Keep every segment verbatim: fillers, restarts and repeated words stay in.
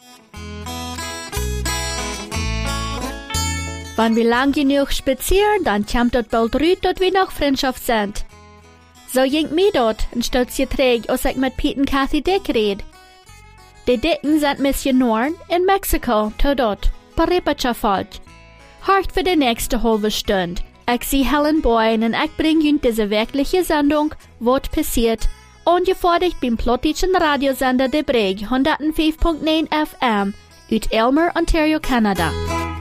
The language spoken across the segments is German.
Wenn wir lang genug spazieren, dann kommt dort bald rüt, dort wir noch Freundschaft sind. So jinkt mir dort ein Stützchen träg, als ich mit Pete und Kathy Dick red. Die Dicken sind Missionoren in Mexiko, to dort, Paripacha Falsch. Hart für die nächste halbe Stunde. Ich sie Helen Boy und ich bring Ihnen diese wirkliche Sendung, was passiert, ungefordert beim plottischen Radiosender De Breg hundertfünf Komma neun F M, uit Elmer, Ontario, Kanada.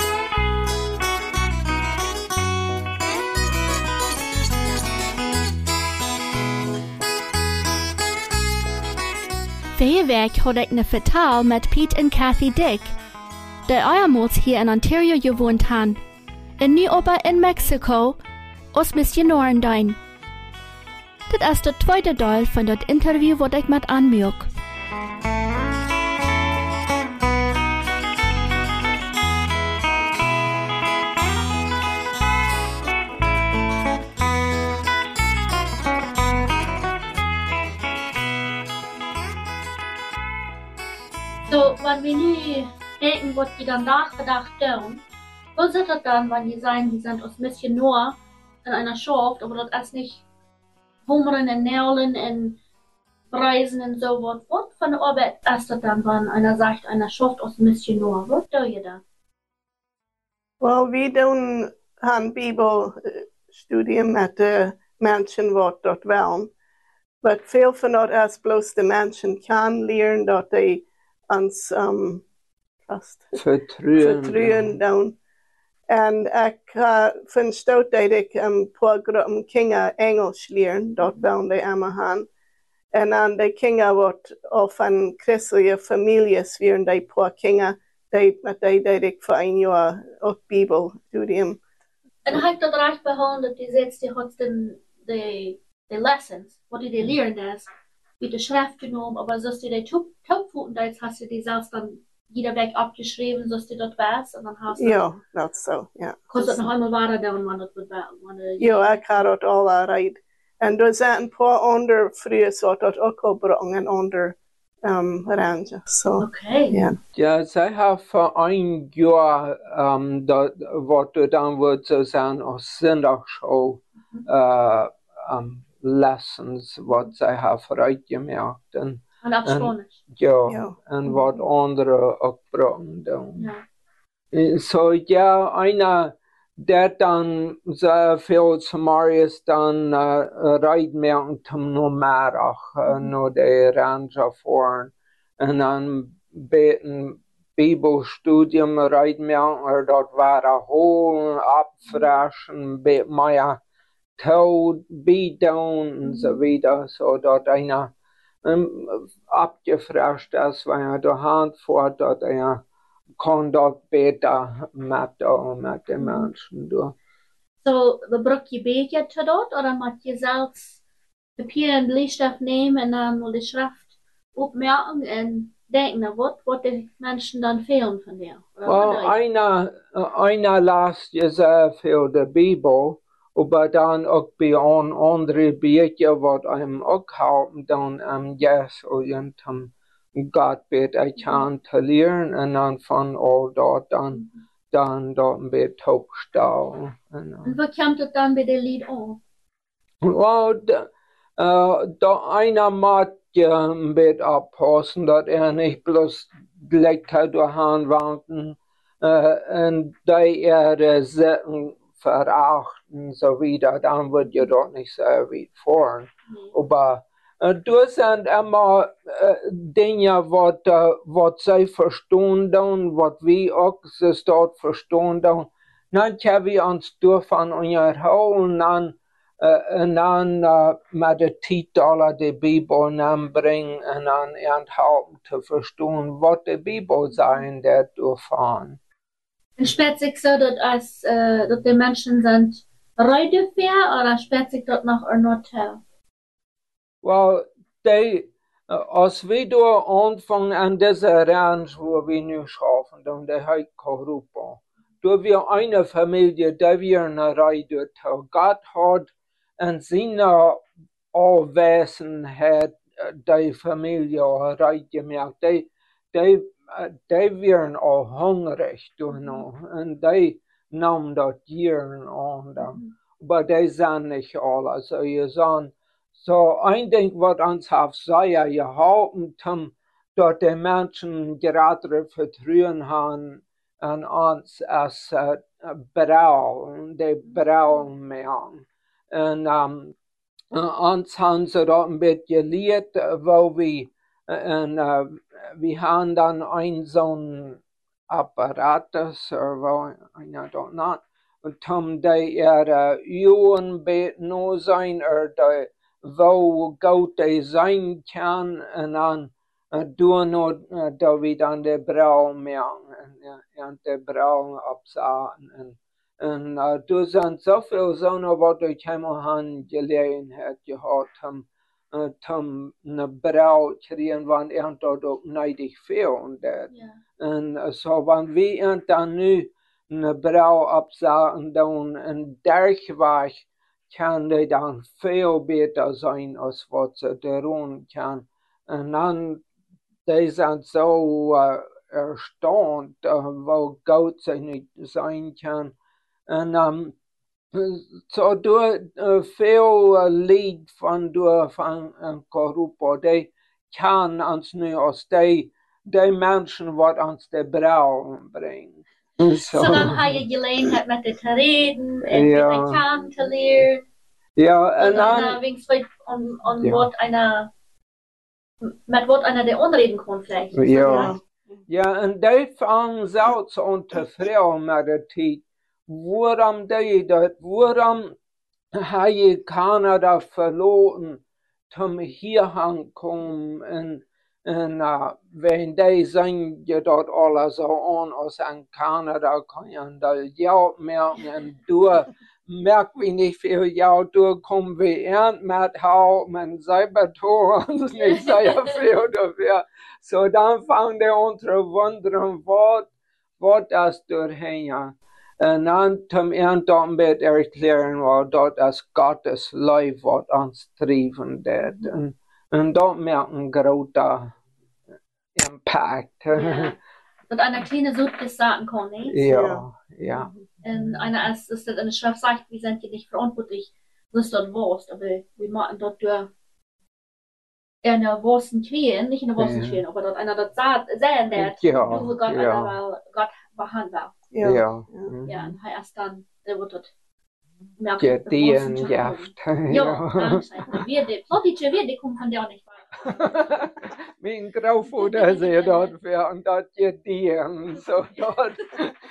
Vorige Week had ik een vertaal met Pete en Kathy Dick, die eermals hier in Ontario gewoond haben, en nu aber in Mexiko als Missionoren dienen. Dit is de tweede deel van dat interview wat ik met aanmerk. So, wenn wir nu denken, was die dann nachgedacht haben, was ist das dann, wenn die sagen, die sind als Missionar in einer Schaft, aber das ist nicht Hummern und Nählen und Reisen und so was. Was für eine Arbeit ist das dann, wenn einer sagt, einer Schaft als Missionar? Was tut ihr da? Well, wir tun ein Bibelstudium mit den Menschen, die dort wollen. Aber viel von das ist bloß die Menschen kann lernen, dass die uns um, fast vertrauen. vertrauen doen. En ik uh, vind stout dat ik een paar groepen kinderen Engels leren, dat willen die allemaal gaan. En dan die kinderen wat al van christelijke families werden, die paar kinderen, die met die dat ik voor een jaar ook Bibelstudium. En heb ik dat recht behouden, dat die zegt, die had de, de, de lessons, wat die leren is, wie de schrift genomen, aber so die Topfuten, da jetzt hast du die selbst dann jeder Weg abgeschrieben, so du dort warst, und dann hast du... Ja, that's so, ja. Kannst du noch einmal weiter dann, wenn das wird werden? Ja, ich habe das alle erreicht. Und da sind ein paar andere früher, so das auch gebracht, andere um, Range, so. Okay. Ja. Ja, sie haben für ein Jahr, um, das, was du dann würdest so sagen, als Sonntagsschau, mhm. uh, um, Lessons, was sie haben vorgemerkt. Und, und auf Spanisch. Ja, ja. Und was andere auch brauchen. Ja. So, ja, einer, der dann sehr viel zu Marius dann uh, reitmerken zum Numerach, uh, nur die Ranger fahren. Und dann beten Bibelstudium reitmerken, dort war holen, abfraschen, beten mehr Tod, Beatdown und so weiter, so dort einer um, abgefragt ist, weil er die Hand fährt, dort er kann dort besser mit, mit den Menschen durch. So, we bruk je beetje te dort, oder moet je zelfs Papier en Bleistift nehmen und dann mal die Schrift opmerken und denken, wat, wat die Menschen dann fehlen von dir? Well, einer, einer las je sehr viel der Bibel, aber dann auch bei an andere Bücher, was einem auch helfen, dann am Yes und am Gott bet ich kann zu lernen und dann von all dort dann, dann dort ein bisschen Taubstau. Und wo kommt es dann bei den Lied an? Well, da, uh, da einer muss ja ein bisschen aufpassen, dass er nicht bloß gleich durchwanken uh, und da er Sitten verachten, so wieder, dann wird ja dort nicht so weit fahren. Mhm. Aber äh, du sind immer äh, Dinge, was äh, sie verstehen, was wir auch das dort verstehen. Dann können wir uns davon unterhalten, dann, äh, und dann äh, mit den Titeln die Bibel bringen und dann enthalten zu verstehen, was die Bibel sagen, der davon. Und spät sich so, dass, als, äh, dass die Menschen sind reide fair, oder spät sich dort noch ein Hotel? Well, die, als wir da anfangen an dieser Range, wo wir nu schaffen, dann der heißt Europa. Da wir eine Familie, die wir eine Reide haben. Gott hat in seiner Allwesenheit die Familie eine Reide gemacht. Die, die die wären auch hungrig, du noch, und die nahmen das Tieren an, Mhm. aber die sind nicht alle, so ihr sagen, so ein Ding, was uns auf Seier gehalten haben, dass die Menschen gerade Vertrauen haben an uns als äh, Brau, die Brau mehr. Und ähm, uns haben sie dort ein bisschen gelehrt, wo wir, und, äh, wir haben dann einen so einen Apparatus, oder wo, einer dort not, und haben die ihre Üben beten nur sein, oder die, wo Gott die sein kann, und dann äh, tun nur, äh, da wir dann die Brau merken, und, und die Brau absagen. Und, und uh, du sind so viele Sachen, was ich einmal Gelegenheit gehabt habe, uh, um eine Brau zu kriegen, wenn er dort auch neidig viel und das. Ja. Und uh, so, wenn wir dann nu eine Brau absagen, dann ein Derchweg, kann die dann viel besser sein, als was sie tun kann. Und dann, die sind so uh, erstaunt, uh, wo Gott sie nicht sein kann. En um, så då uh, veel uh, lied van door van uh, Korupo, die kan ons nu als die, die mensen wat ons de brouw brengen. So dann habe ich Gelegenheit, mit dir zu reden, und Ja. mit dir kennenzulernen. Ja, en Und dann dan, wenigstens an, an Ja. Wort einer, mit Wort einer, der unreden kann vielleicht. ja. Ja, en die vangen zelfs aan te veel met de tijd. Waarom deed je dat? Waarom heb je Canada verloren om hier aankomen? En, en uh, wenn die zijn je dat alles zo aan als in Canada kan je dat geld merken. En door merken we niet veel geld, door komen we aan met hout, met cybertor, ons niet zeer veel dafür. So dann fangen die an zu wundern, was, was das doorheen, ja. Und dann zum Ende mit erklären, was das ist Gottes Life, was uns trieben wird. Und, und dort merken großer Impact. Ja. Und einer kleine Suppe sagen kann, nicht? Ja, ja. Und einer ist, ist das eine Schrift sagt, wir sind hier nicht verantwortlich, was dort warst, aber wir machen dort durch in der Wursten Queen, nicht in der Wursten Ja. Queen, aber dort einer dort sagt, sehen wird, Ja, wo Gott ja. einer, weil Gott behandelt war. Ja. Ja. Ja, und er erst dann, der wird dort merken, Gedien, der ja. Wursten Ja, danke. Wir, die, Plottische, wir, die kommen von der auch nicht weiter. Mein Graufutter sie dort für und dort gedien, so dort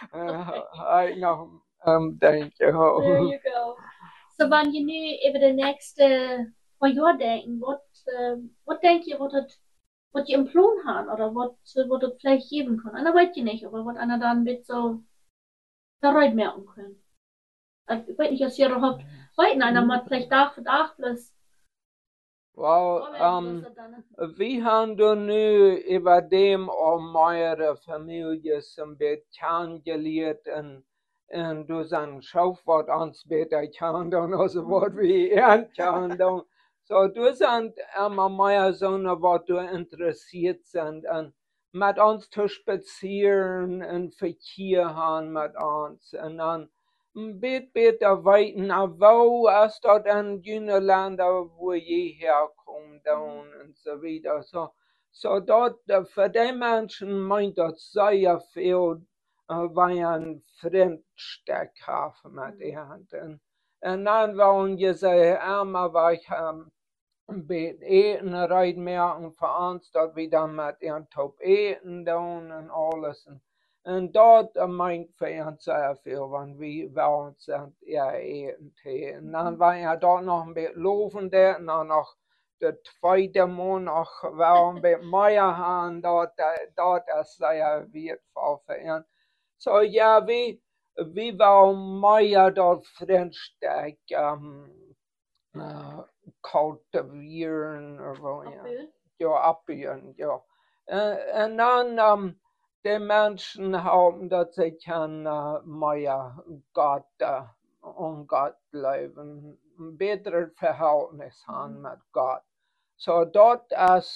äh, ich noch ähm, denke. There Oh. you go. So, wenn ihr nu über die nächsten paar Jahre denken, was, äh, was denkt ihr, was das, was ihr im Plan habt, oder was, was das vielleicht geben kann? Einer weiß ich nicht, aber was einer dann mit so bereit merken können. Ich weiß nicht, was ihr überhaupt weiten, einer macht vielleicht Tag für Tag plus. Well, um, wir haben da nu über dem um meine Familie ein bisschen kennengelernt und, und du sind Schaufwort ans besser kennen, also was wir ernst kennen. So, du sind immer mehr so, was du interessiert sind und mit uns zu spazieren und Verkehr haben mit uns und dann ein bisschen besser weiten, wo ist das in jenen Ländern, wo je herkommt und so weiter. So, so dort, für die Menschen meint das sehr viel, weil ein Fremdsteck haben mit ihnen. Und, und dann wollen wir sagen, einmal war ich um, ein bisschen eten, rein merken für uns, dass wir dann mit ihren Top eten tun und alles. Und, und dort uh, meint für uns sehr viel, wenn wir bei uns sind, ja, eten, Tee. Und dann war ja dort noch ein bisschen laufen, der, und dann noch der zweite Monat war ein bisschen mehr haben, dort, dort ist sehr wertvoll für uns. So, ja, wir, wir waren mehr dort Fremdsteck, um, uh, kultivieren, oder wo, ja. Ja, abbiegen, ja. Uh, und dann, um, die Menschen haben, dass sie kann uh, mehr Gott uh, und Gott leben, ein besseres Verhältnis haben mit Gott. So dort ist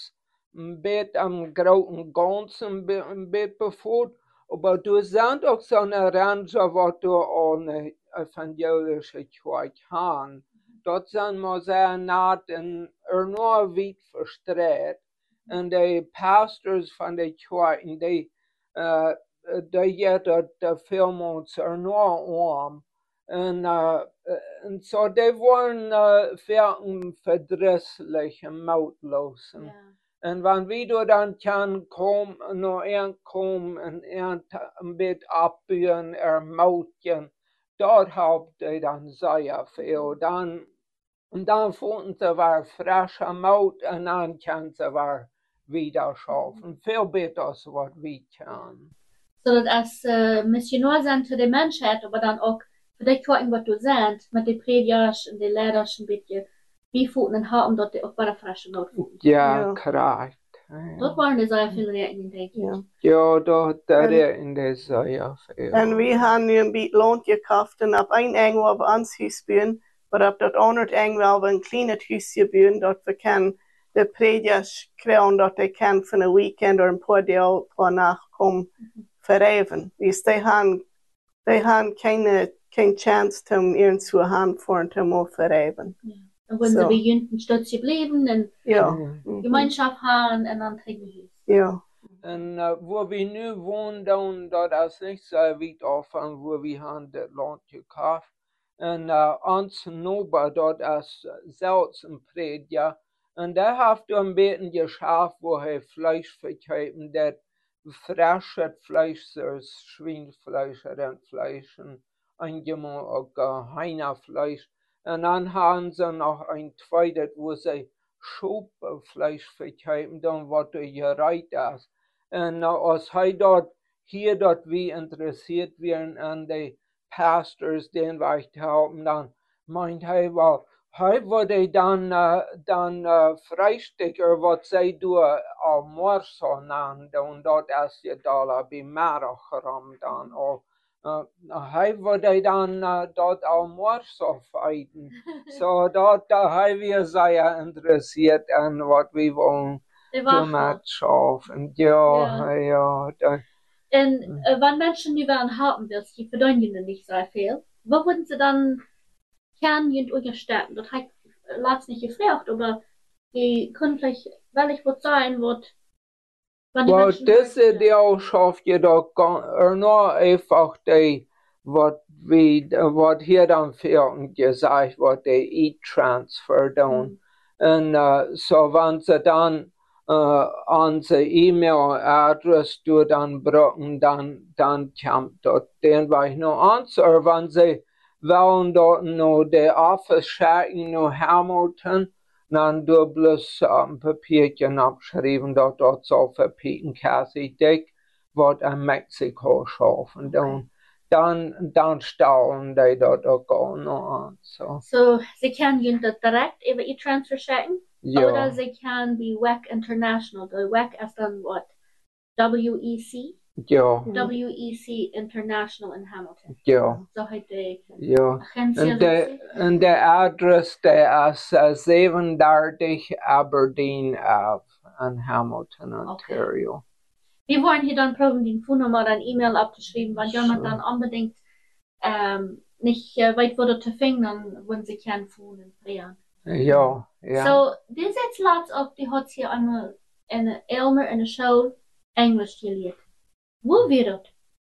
een beetje am großen Ganzen een beetje bevoed. Maar er zijn ook zo'n ranger wat er aan een evangelische kerk gaan. Dat zijn maar sehr naht en er nog weit verstrekt. En de pastors van de kerken, die, uh, die geven dat veel er nog om. En, uh, en zo, die worden uh, veel verdrießlich en moutloos. Ja. En wanneer we dan kan komen, nog een komen en een, een beetje afbuien, er moutjen, dat helpt hij dan zeer veel. Dan, dan voelen ze weer frische mout en dan kan ze weer wieder schaffen. Veel beter als wat we kan. Zodat als uh, missionair zijn voor de mensheid, maar dan ook voor de kerken wat du bent, met de predikers en de leiders een beetje bijvoeten en hebben, dat die ook weer frische mout voelen. Ja, Ja. correct. Dat waren er zeer veel redenen, denk ik. Ja. Ja, dat En- er in de zeer veel. En we hebben nu een beetje land gekocht en op een engel hebben we ons huis bouwen, maar op dat andere engel hebben we een klein huisje bouwen, dat we kunnen de predikers krijgen, dat die kan van een weekend of een paar dagen per nacht komen vereven. Dus die hebben, die hebben keine, geen chance om ergens te gaan voor te mogen vereven. Dan worden ze Zo. bij jullie een stukje blijven en Ja. Ja. Mhm. gemeenschap gaan en dan trekken we huis. Ja. En uh, waar we nu wonen, dan, dat is niet zo weit af van waar we hebben dat land gekocht. En uh, ons Nober, dat is zelfs een prediker. En daar heeft hij een beetje geschaft, waar hij Fleisch verkauft, dat frische Fleisch, zoals Schweinefleisch, Rindfleisch und manchmal auch uh, Hühnerfleisch. Und dann haben sie noch ein zweites, wo sie Schubfleisch verkaufen, dann was er gereiht ist. Und uh, als hij dort hier dort wie interessiert werden an die Pastors, den wir helfen, dann meint hij wel, hij würde dann, uh, dann uh, Freisticker, was sie do al morso nan, und dort ist je dollar bei Maracheram dann auch. Uh, hij würde dann uh, dort al morso feiten. So dort, da hij wir sehr interessiert an was wir wollen. De Doe wacht. schaffen. Ja, Ja. ja. Da, En uh, wanneer mensen nu wel een houden wil, die verdienen er niet zo veel. Wat würden sie dann können und unterstützen? Das hat laatst nicht gefragt, aber die künftig, weil ich was sein wird, wenn die well, Menschen diese möchten. Deal schafft je doch er nur einfach die, was wie, was hier dann fehlt, gesagt wird, die E-Transfer dann. Und uh, so, wenn sie dann uh, unsere E-Mail-Adresse du dann brauchen, dann, dann kommt dort den wir noch an. Oder wenn sie wollen dort noch die Office schicken, noch Hamilton, dann du bloß ein Papierchen abschreiben, dort dort so für Pieten Cassie Dick, was in Mexiko schaffen. Dann, dann, dann staunen die dort auch gar noch an. So. So, sie können ihnen das direkt über E-Transfer schicken, oder Ja, sie können wie W E C International, der W E C ist dann was? W E C? ja, W E C International in Hamilton. ja, So hat die ja. Agentie. En de, en de adres de is uh, zevenendertig Aberdeen Ave in Hamilton, Ontario. Wir wollen hier dann probieren, die Telefonnummer dann E-Mail abzuschreiben, weil So. jemand dann unbedingt ähm, nicht äh, weit wurde zu finden, dann wollen sie keinen Phone drehen. Ja, ja. So, die sitzt laatst auf, die hat hier einmal in Elmer in der Show Englisch gelehrt. Wo wird das?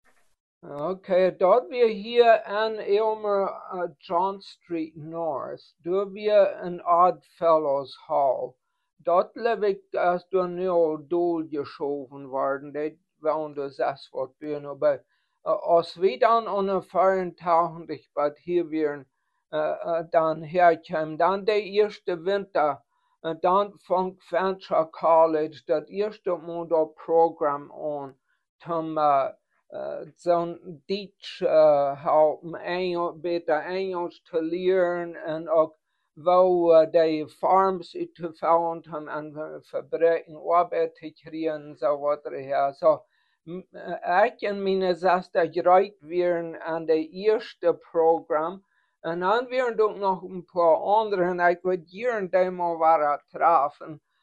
Okay, dort wir hier in Elmer uh, John Street North, da wir in Oddfellows Hall. Dort lebe ich, als du nur Dol geschoben worden, die wollen das erst was tun, aber uh, als wir dann an den Feiertagen, ich bad hier wären, uh, uh, dann herkommen, dann der erste Winter, uh, dann fängt Venture College das erste Mal das Programm an, zum uh, Uh, zo'n Deutsch uh, helpen, Engel, beter Engels te leren en ook wo uh, die farms uit te vallen haben en uh, fabrieken arbeid te krijgen, zo wat er her. So, uh, ik en mijn zuster gereicht werden aan de eerste program en dan werden ook nog een paar andere en ik wil hier en daar mal waren treffen.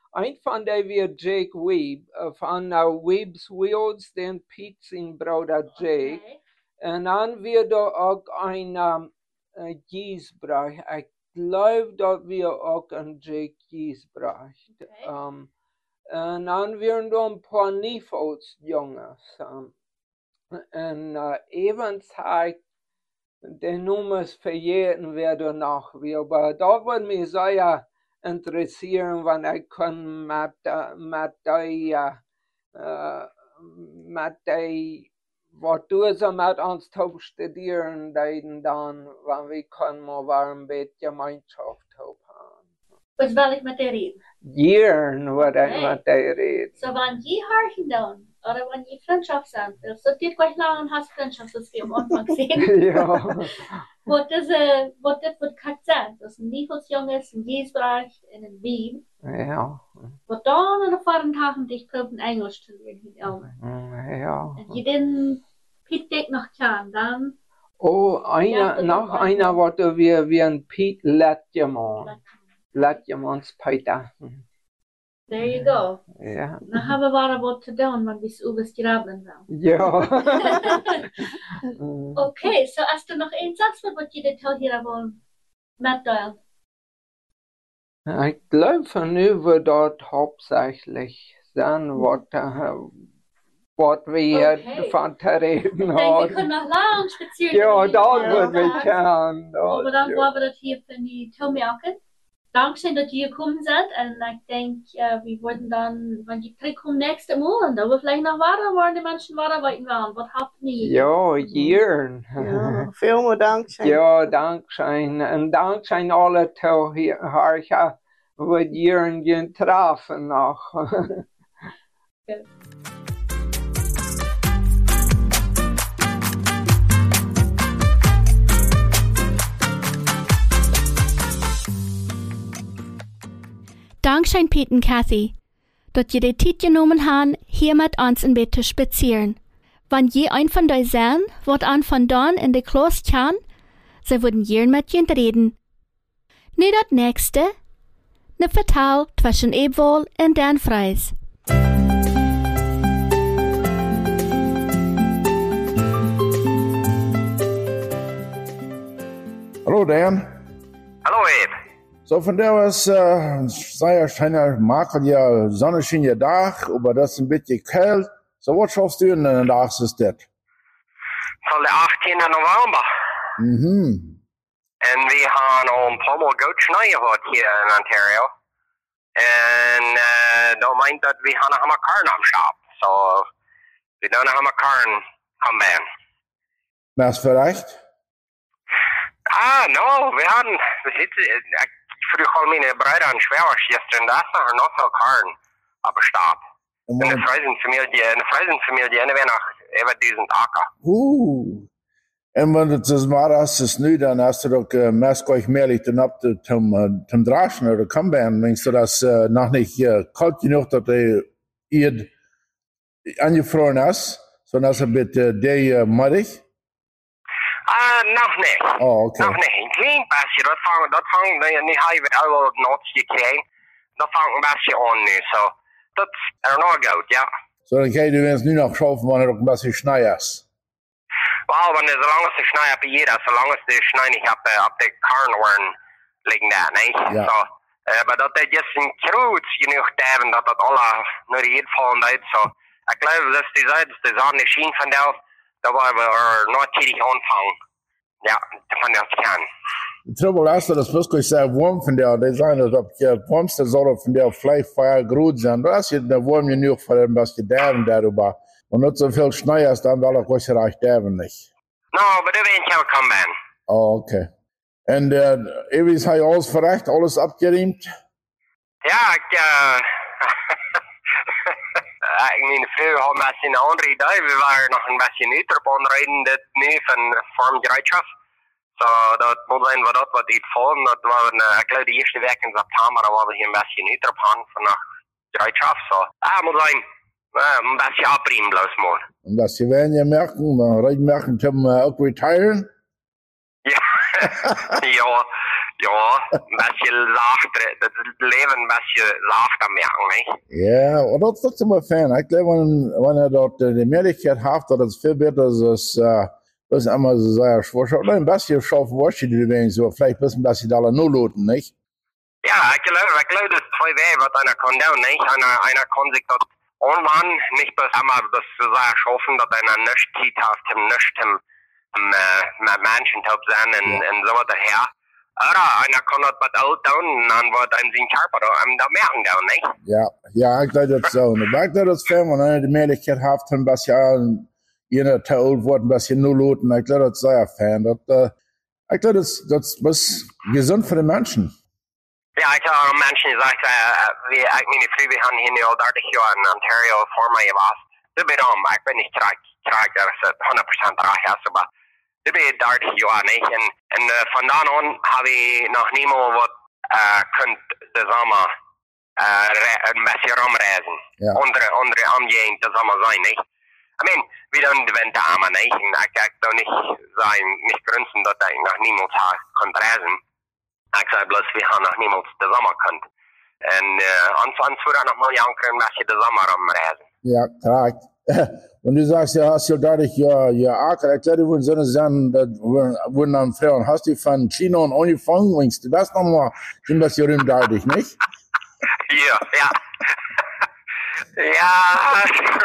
een van die weer Jake Weeb, van uh, Weeb's Wheels, den Piet zijn broeder Jake. Okay. En dan weer er ook een um, uh, Giesbrecht. Ik geloof dat we ook een Jake Giesbrecht. Okay. Um, en dan weer er een paar Niveaus jongens. Um, en uh, evens hij de nummers verjeten werden nog weer. Maar dat wordt me zeer interesseren, want ik kan met, uh, met die, uh, uh, met die, wat doen ze met ons te studeren, dan, want we kunnen maar een beetje gemeenschap hebben. Was wil ik met die reden? Jaren wat ik Okay. met die reden. So, wenn je harchen dan, oder wenn je Freundschaft sind, so geht gleich lang und hast Freundschaft, das wir am Anfang sehen. Ja. Wat is, uh, wat dit wordt kort zijn, dat is een Niveausjongens, een Giesbrecht en een Wieb. Ja. Wat dan in de vorige dagen dich proben Engels te leren, Elmer. Ja. En je den Piet Dick nog kan, dan... Oh, einer, Ja, noch das einer, ist was wir wie ein Piet Lettjemann. Lettjemanns Peter. There you go. Ja. Dan hebben we wel wat te doen, want we zijn overstrabbelen wel. Ja. Okay, so als du noch eins sagst, wat je dit hier wel mitteilen. Ich glaube, nu wird dort hauptsächlich sein, was, was wir Okay. von der reden Ich denke, wir haben. können noch lang spazieren. Ja, gehen, das ja, wird wir ja. können. Aber dann Ja. wollen wir das hier für die Tomiaken. Dankeschön, dass ihr gekommen seid. Und ich denke, äh, wir würden dann, wenn ihr zurückkommen, nächste Mal, und da wir vielleicht noch weiter wollen, die Menschen weiterarbeiten wollen. Was habt ihr? Ja, Jörn. Ja, vielen Dank. Schön. Ja, Dankeschön. Und Dankeschön alle Zuhörer, die Jörn getroffen noch. Dankeschön, Pete und Kathy, dass ihr die Zeit genommen habt, hier mit uns ein bisschen zu spazieren. Wenn je ein von euch sehen, wird an von dann in der Klasse kann, sie würden hier mit ihnen reden. Nu das nächste, ne Vertal zwischen Ebwohl und Dan Freis. Hallo Dan. Hallo Ed. So von der was, äh, sei ja schöner makeliger sonnenschöner Tag, aber das ist ein bisschen kalt. So was schaffst du in den Tag ist das? Van de achttiende november. Mhm. En we gaan al een paar mal goed sneeuw gehad hier in Ontario. En uh, dat meint dat we gaan nog karren am stap. So, we doen nog karren komen. Was vielleicht? Ah, no, we hadden, we zitten, ik vroeg al mijn bruid aan Schwers gisteren, daar zijn nog veel karren op de stap. En de Freusenfamilie, de Freusenfamilie, en we nog over duizend akker. Uh. En wanneer het is maar als het nu, dan hast du doch äh, meest euch mehrlich den ab zum, äh, zum Draschen oder Kambeeren. Meinst du das äh, noch nicht äh, kalt genug, dass der ihr angefroren ist, sondern dass er mit äh, der äh, mattig? Ah, nog niet. Oh, okay. Nog niet. Een klein beetje, dat vangt, dat vangt, nu ga je weer al wat notes gekregen. Dat vangt een beetje aan nu, zo. Dat is er nog goed, ja. So, dann kann ich jetzt nur noch schauen, wenn er doch ein bisschen Schnee ist. Wel, wanneer zolang als de snij op hier is, zolang als de snij niet op, uh, op de karren worden liggen daar, nee? Ja. So, uh, maar dat is just een groot genoeg tijd dat dat alle naar hier vallen uit, zo. Ik geloof dat is die tijd, de zon is zien van jou, dat we er nooit tidig aanvangen. Ja, van dat kan. Der Trouble ist, dass es wirklich sehr warm von der, die sagen, dass ob die warmste Sonne von der vielleicht vorher gut sein. Da ist ja der warm genug für ein bisschen Däven darüber. Und nicht so viel Schnee ist, dann will auch ruhig reich Däven nicht. No, maar dat weet je wel komen. Oh, okay. Und äh, ewig habe ich alles verrecht, alles abgeräumt. Ja, ik, uh, ik meen, vroeger hadden we een beetje een andere idee. We waren nog een beetje niet op aanrijden, dit nu van Farm Gereitschaft. So, dat moet zijn wat dat wat iets volgen. Dat was, uh, ik geloof, de eerste week in september, dan waren we hier een beetje niet op aan van de Gereitschaft. So, ah, moet zijn, uh, een beetje abriemen bloos maar. Und das Sie werden ja merken, dann recht merken, zum äh, auch retiren. Ja, ja, Ja, een beetje zachter, dat leven een beetje zachter merken, niet? Ja, und das ist immer fan. Ich glaube, wenn, wenn er dort die Möglichkeit hat, dass es viel besser ist, äh, das ist immer so sehr schwierig. Oder ein bisschen scharf waschen, die werden so, vielleicht ein bisschen, dass sie da alle nur loten, nicht? Ja, ich glaube, ich glaube, das ist zwei Wege, was einer kann tun, nicht? Einer, einer kann sich dort irgendwann nicht das einmal das so sehr schaffen, dass einer nicht Zeit hat, nicht im, im, äh, Menschen zu sein und, ja. und so weiter her. Oder einer kann das was auch tun, und dann wird ein sein Körper da, da merken, da, nicht? Ja, ja, ich glaube das so. Und ich glaube das fan, wenn einer die Möglichkeit hat, ein bisschen, jener zu alt wird, ein bisschen nur loten, ich glaube das sehr fan. Das, äh, ich glaube das, das ist gesund für die Menschen. Ja, ich habe Menschen gesagt, äh, wie, ich meine, früher, wir haben hier in dreißig Jahren in Ontario vor mir gewesen. Das bin ich, ich bin nicht trage, trage, dass es hundert Prozent reich ist, aber das bin ich dreißig Jahre nicht. Und, und äh, von da an habe ich noch niemals was, äh, könnt, den Sommer, äh, ein bisschen rumreisen. Ja. Andere, andere Umgehung, das Sommer sein, nicht? I mean, wir dann die Winter aber nicht. Und ich kann da nicht sein, nicht grünzen, dass ich noch niemals kann reisen. Ich sage bloß, wir haben noch niemals den Sommer gekannt. Und äh, ansonsten würde ich noch mal jankern, dass ich den Sommer rumreisen. Ja, klar. Und du sagst, ja, hast du dadurch ja, ja, Acker, ich glaube, in so einer Sachen, da wurden dann Frauen, hast du von China und angefangen, wennst du das nochmal, sind das ja rum dadurch, nicht? Ja, ja. Ja,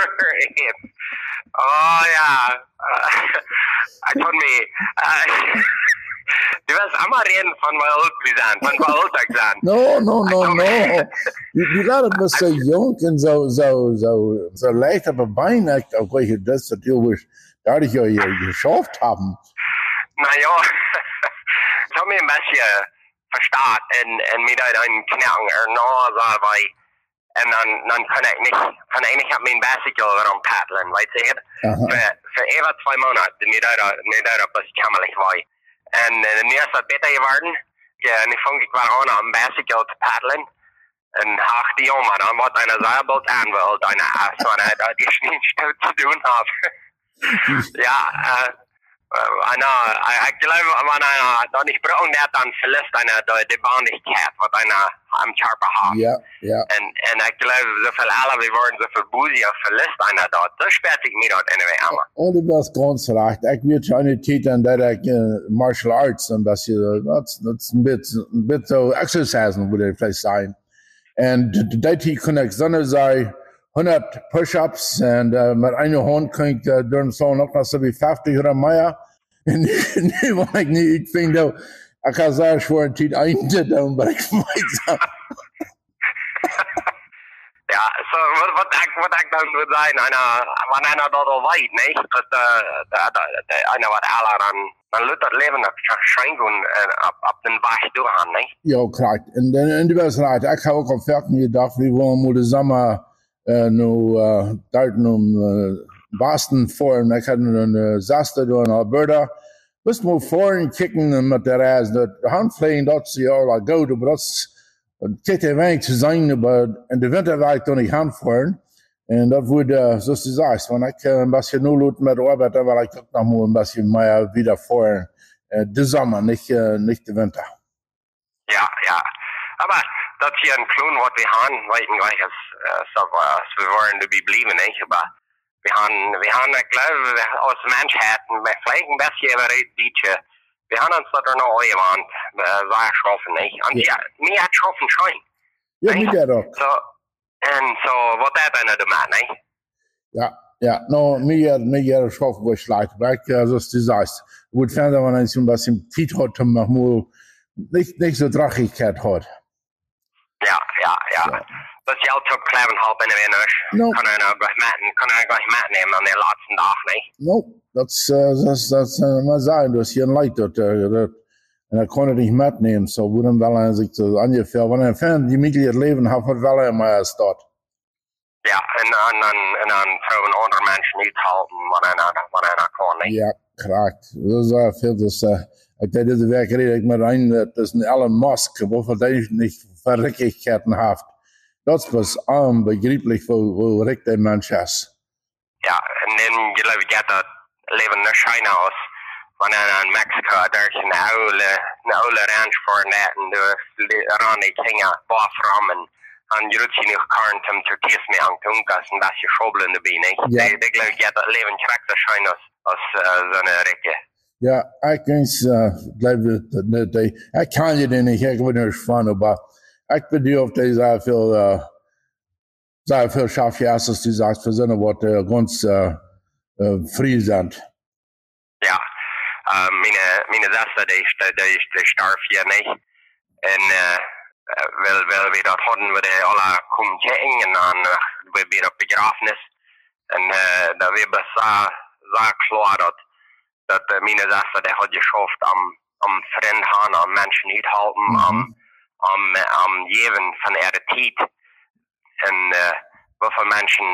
oh ja. Ich kann mich, äh, du wirst immer reden von weil alt wir sind, von weil alt ich sein. No, no, no, no. Die Leute bist so jung und so, so, so, so leicht auf den Beinen, auch welche das natürlich dadurch ja geschafft haben. Naja, ich habe mich ein bisschen verstaat und, und mir da einen Knacken erinnern, weil und dann, dann kann ich nicht, kann ich nicht auf mein Bicycle rumpaddeln, weißt du? Für, für über zwei Monate, mir da, mir da etwas kämmerlich war. Und äh, mir ist es besser geworden. Ja, und ich fange gerade an, am Bicycle zu paddeln. Und hach die um, dann wird einer Seilboot anwählt, einer so eine, die Schneestau zu tun hat. Ja, äh, einer, ich glaube, wenn einer da nicht braucht, der dann verlässt einer die Behendigkeit, was einer am Körper hat. Ja, ja. Und, und ich glaube, so viel alle, wir wollen so viel Busi, verlässt einer dort. Das sperrt sich mir dort anyway einmal. Und du hast ganz recht. Ich würde schon eine Täter, der uh, Martial Arts, ein bisschen, das ist ein bisschen, ein bisschen so Exercisen, würde ich vielleicht sagen. Und die kann ich so sagen, hundert Push-Ups und uh, mit einer Hand kann ich uh, durch so noch so wie fünfzig oder mehr. Und nee, weil ich nicht, ich finde, ich kann sagen, ich war ein Tiet einzutun, aber ich weiß ja, so, was ich, was ich dann würde sagen, einer, wenn einer da so weit, nicht, dass der, der, der, einer was alle dann, dann lässt das Leben noch schränken und ab, ab den Weg durchhaben, nicht? Ja, klar. Und, und du hast recht, ich habe auch am Ferken gedacht, wir wollen mal den Sommer äh, noch äh, dort um äh, Boston fahren, ich hatte eine Saste da in Alberta. Müssen wir fahren, kicken mit der Reise, das Handfliegen, das ist ja auch gut, aber das geht ein wenig zu sein, aber in der Winter war ich da nicht Handfahren. Und das würde, so du sagst, wenn ich ein bisschen nur mit Arbeit, dann will ich auch noch mal ein bisschen mehr wieder fahren. Äh, den Sommer, nicht, äh, nicht den Winter. Ja, ja. Aber das hier ein Klon, was wir haben, weil ich gleich als, äh, so, äh, wir wollen dabei bleiben, nicht? Aber wir haben, wir haben, ich glaube, aus Manhattan, wir fliegen ein bisschen über die Beache. Wir haben uns da noch jemand, äh, sehr geschaffen, nicht? Und ja, mir hat geschaffen schon. Ja, mir auch. So, und so, was hat einer gemacht, nicht? Ja, ja, no, mir, mir hat geschaffen, wo ich leid, weil ich, also, du sagst, gut, Fernsehen, wenn man ein bisschen Zeit hat, dann machen wir nicht, nicht so Drachigkeit hat. Ja, ja, ja. ja. Das ist ja auch zu klein, halb in der Winter. No. Kann er gleich mitnehmen, kann er gleich mitnehmen an den letzten Tag, nicht? No, das, das, das, äh, mal sagen, du hast hier ein Leid dort, äh, dort. Und er konnte nicht mitnehmen, so wurden er sich so ungefähr, wenn er fern die Mitglieder leben hat, was will er immer erst dort. Ja, und dann, und dann können andere Menschen nicht halten, wenn er, wenn er kann, nicht? Ja, klar. Das ist ja viel, das, äh, ich denke, diese Werke rede ich mit ein, das ist ein Elon Musk, wofür der nicht Verrückigkeiten hat. Das ist unbegreiflich, wo, wo Rick der Mensch ist. Ja, und dann, glaube ich, geht das Leben nicht schön aus. van in Mexico, daar is een oude, een oude ranch voor net en de rande kinga bafram en en je doet je nog karnt om te kies mee aan tunkas en dat je schobbelen de benen. Ja. Ik geloof dat het leven trekker zijn als als zo'n rikke. Ja, ik denk, glaube ich, ich kann je den nicht, ich bin nicht von, aber ich bedürfe die sehr viel, sehr viel Schafjärs, die sagt, für so eine Worte ganz frei sind. Ja, meine, meine Schwester, die ist, die ist, die starb hier nicht. Und, weil, weil wir dort hatten, wir die alle kommen gehen und dann wir wieder Begrafnis. Und, da wir das sehr, sehr klar, dass dat uh, meine Schwester, die hat geschafft am, am Freund haben, am Menschen nicht halten, mhm. am, am, am Leben von ihrer Zeit. Und uh, wofür Menschen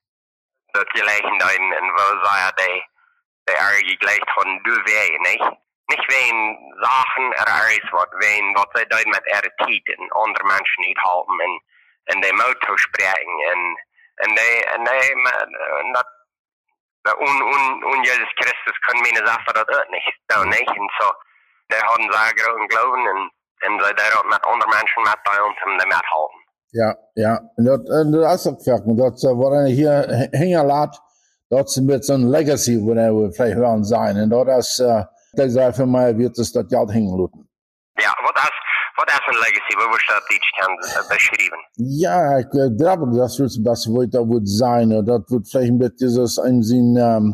das gleichen da in, in wo sei die, die er gleich haben, du weh, nicht? Nicht wegen Sachen oder alles, was wegen, was sie da mit ihrer Zeit und andere Menschen nicht halten und, und dem Auto sprechen und, und die, und die, und das Un, un, un Jesus Christus kann meine Sache das auch nicht, da nicht. Und so, die haben sehr großen Glauben und, und sie da mit anderen Menschen mit bei uns und damit halten. Ja, ja. Und das, und das ist auch gefällt mir. Das, wo er hier hängen lässt, das ist mit so ein Legacy, wo er vielleicht werden sein. Und das ist, das ist für mich, wird es das Geld hängen lassen. Ja, was ist, was ist ein Legacy, wo wir das nicht kann beschreiben? Ja, ich glaube, das wird das Beste, wo das wird sein. Das wird vielleicht mit dieses Einsehen, ähm,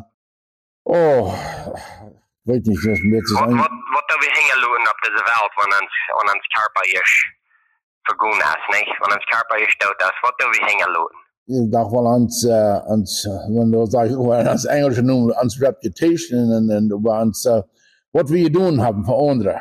oh, weiß nicht, das wird es ein... Was, was da wir hängen lassen auf dieser Welt, wenn uns, wenn uns Körper ist vergun ist, nicht? Wenn uns Körper ist tot ist, was da wir hängen lassen? Ich dachte mal ans, äh, ans, wenn du sagst, ans Englische nun, ans Reputation und, und ans, uh, was wir tun haben für andere.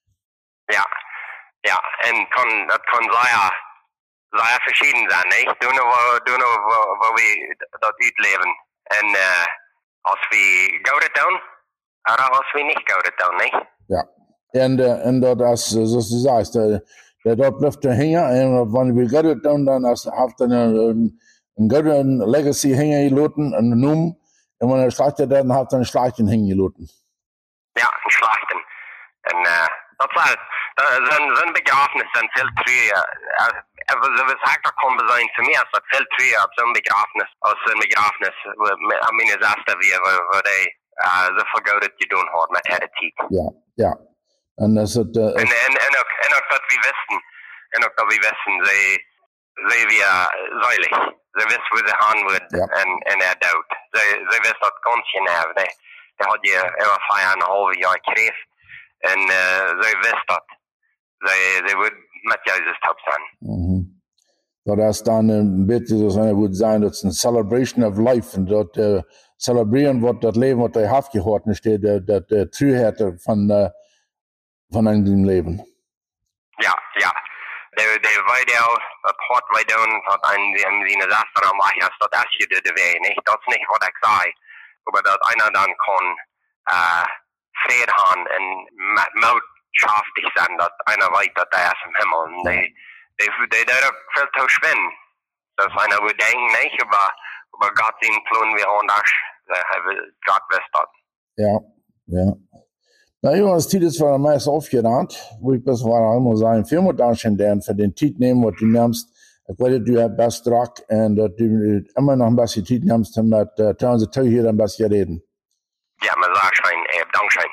Ja. Ja, und kann, das kann sehr, sehr verschieden sein, nicht? Du nur, wo, du nur, wo, wo wir dort leben. Und, äh, als wir Goudet tun, oder als wir nicht Goudet tun, nicht? Ja. Und, äh, und das, so du sagst, der, der dort bleibt der Hänger, und wenn wir Goudet tun, dann hast du einen, einen guten Legacy hängen gelassen, einen Numm, und wenn er schlachtet, dann hat er einen Schlachten hängen gelassen. Ja, einen Schlachten. Und, äh, das war, Zijn, zijn begrafenis zijn veel treuer. Zoals Hector kon zijn voor mij, is dat veel treuer op zo'n begrafenis als een begrafenis aan mijn zuster weer, waar hij zo vergouden gedaan had met haar tijd. Ja, ja. En, is het, uh, en, en, en, ook, en ook dat we wisten, en ook dat we wisten, zij, zij weer zuilig. Zij wist hoe ze gaan wordt ja. en, en er dood. Zij, zij wist dat kansje hebben. Die, die had je over vijf en een half jaar gekregen. En uh, zij wist dat. Zij, zij wordt met Jezus top zijn. Mm-hmm. Dat is dan een beetje zoals het zijn, dat is een celebration of life. En dat uh, celebreren wordt dat leven wat hij heeft gehoord, is dat de uh, truheid van, uh, van een leven. Ja, ja. De, de video, dat wat wij doen, dat een zijn zaken aan mij is, dat is je de weg, niet? Dat is niet wat ik zei. Maar dat einer dan kan uh, vrede hebben en met moed schaftig sein, dass einer weiß, dass er ist im Himmel. Und die, die, die, die da viel zu schwimmen. Dass einer würde denken, nicht, über, über Gott sind Plan wie anders. Gott weiß das. Ja, ja. Na, Jonas, Tiet ist für meist aufgerannt, wo ich bis war immer sagen, vielen Dank schön für den Tiet nehmen, was du nimmst. Ich weiß, du hast best Rock und dass du immer noch ein bisschen Tiet nimmst, damit uh, unsere hier ein bisschen reden. Ja, man sagt schon, äh, Dankeschön.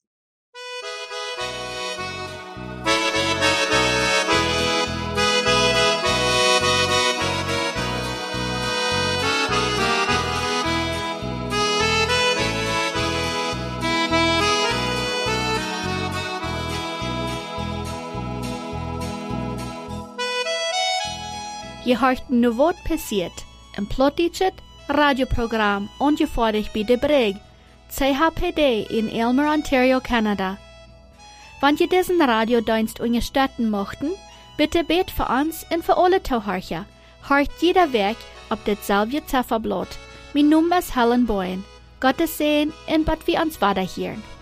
Je hoort nu wat passiert. Een plottiget radioprogram ongefährlich bij de Breg, C H P D in Aylmer, Ontario, Canada. Wenn je diesen Radiodienst unterstützen möchten, bitte bet für uns und für alle Zuhörer. Hört jeder Weg auf dasselbe Zifferblatt. Mein Name ist Helen Boyen. Gottes Segen und bad wir uns weiterhören.